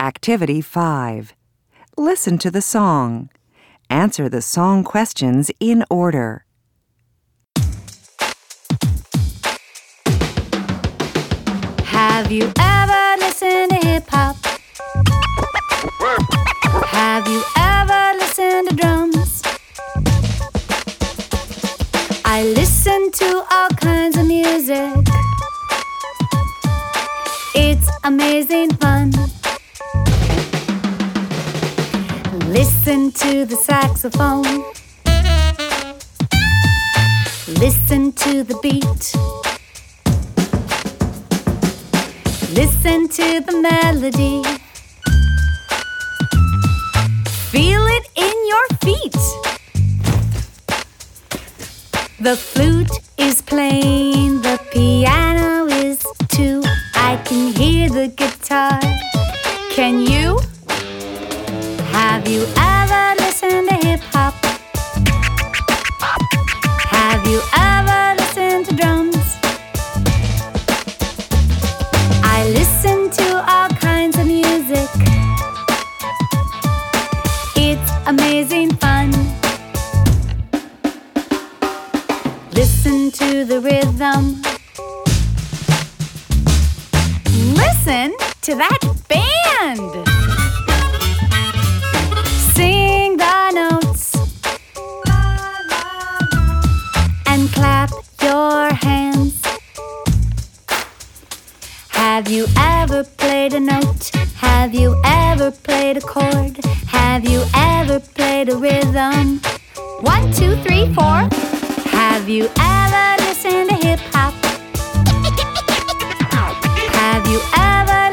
Activity 5. Listen to the song. Answer the song questions in order. Have you ever listened to hip-hop? Have you ever listened to drums? I listen to all kinds of music. It's amazing fun. Listen to the saxophone. Listen to the beat. Listen to the melody. Feel it in your feet. The flute is playing, the piano is too. I can hear the guitar. Can you? Have you ever listened to hip-hop? Have you ever listened to drums? I listen to all kinds of music. It's amazing fun. Listen to the rhythm. Listen to that band. Sing the notes and clap your hands. Have you ever played a note? Have you ever played a chord? Have you ever played a rhythm? 1, 2, 3, 4. Have you ever listened to hip-hop? Have you ever